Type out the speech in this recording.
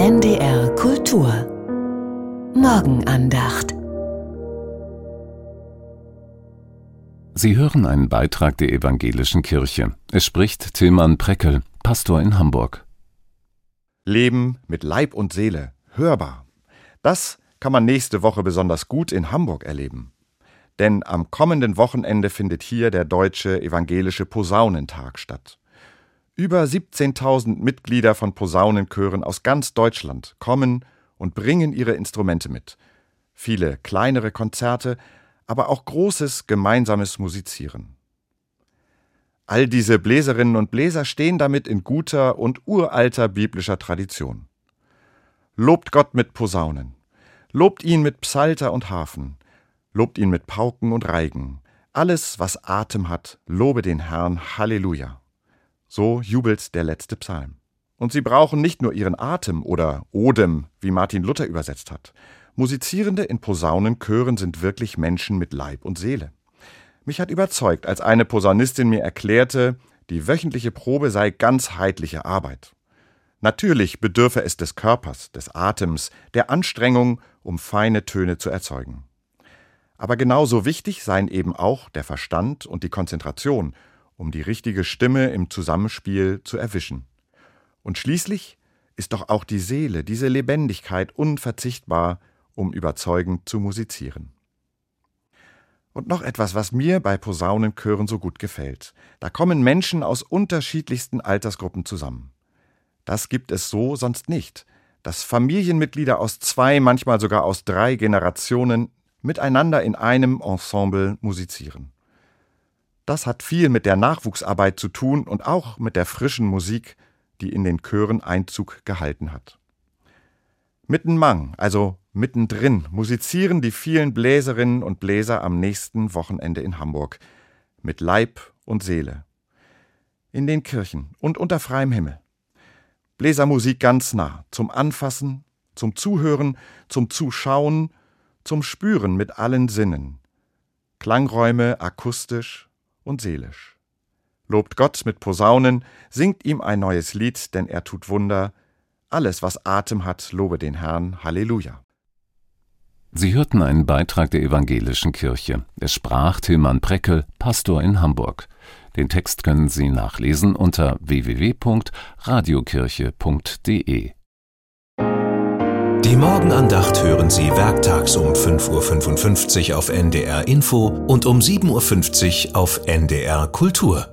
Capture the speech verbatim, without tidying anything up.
N D R Kultur Morgenandacht. Sie hören einen Beitrag der Evangelischen Kirche. Es spricht Tilman Preckel, Pastor in Hamburg. Leben mit Leib und Seele, hörbar. Das kann man nächste Woche besonders gut in Hamburg erleben. Denn am kommenden Wochenende findet hier der Deutsche Evangelische Posaunentag statt. Über siebzehntausend Mitglieder von Posaunenchören aus ganz Deutschland kommen und bringen ihre Instrumente mit. Viele kleinere Konzerte, aber auch großes gemeinsames Musizieren. All diese Bläserinnen und Bläser stehen damit in guter und uralter biblischer Tradition. Lobt Gott mit Posaunen, lobt ihn mit Psalter und Harfen, lobt ihn mit Pauken und Reigen. Alles, was Atem hat, lobe den Herrn, Halleluja. So jubelt der letzte Psalm. Und sie brauchen nicht nur ihren Atem oder Odem, wie Martin Luther übersetzt hat. Musizierende in Posaunenchören sind wirklich Menschen mit Leib und Seele. Mich hat überzeugt, als eine Posaunistin mir erklärte, die wöchentliche Probe sei ganzheitliche Arbeit. Natürlich bedürfe es des Körpers, des Atems, der Anstrengung, um feine Töne zu erzeugen. Aber genauso wichtig seien eben auch der Verstand und die Konzentration, um die richtige Stimme im Zusammenspiel zu erwischen. Und schließlich ist doch auch die Seele, diese Lebendigkeit unverzichtbar, um überzeugend zu musizieren. Und noch etwas, was mir bei Posaunenchören so gut gefällt. Da kommen Menschen aus unterschiedlichsten Altersgruppen zusammen. Das gibt es so sonst nicht, dass Familienmitglieder aus zwei, manchmal sogar aus drei Generationen miteinander in einem Ensemble musizieren. Das hat viel mit der Nachwuchsarbeit zu tun und auch mit der frischen Musik, die in den Chören Einzug gehalten hat. Mittenmang, also mittendrin, musizieren die vielen Bläserinnen und Bläser am nächsten Wochenende in Hamburg. Mit Leib und Seele. In den Kirchen und unter freiem Himmel. Bläsermusik ganz nah, zum Anfassen, zum Zuhören, zum Zuschauen, zum Spüren mit allen Sinnen. Klangräume akustisch und seelisch. Lobt Gott mit Posaunen, singt ihm ein neues Lied, denn er tut Wunder. Alles, was Atem hat, lobe den Herrn, Halleluja. Sie hörten einen Beitrag der Evangelischen Kirche. Es sprach Tilman Preckel, Pastor in Hamburg. Den Text können Sie nachlesen unter w w w punkt radiokirche punkt d e. Die Morgenandacht hören Sie werktags um fünf Uhr fünfundfünfzig auf N D R Info und um sieben Uhr fünfzig auf N D R Kultur.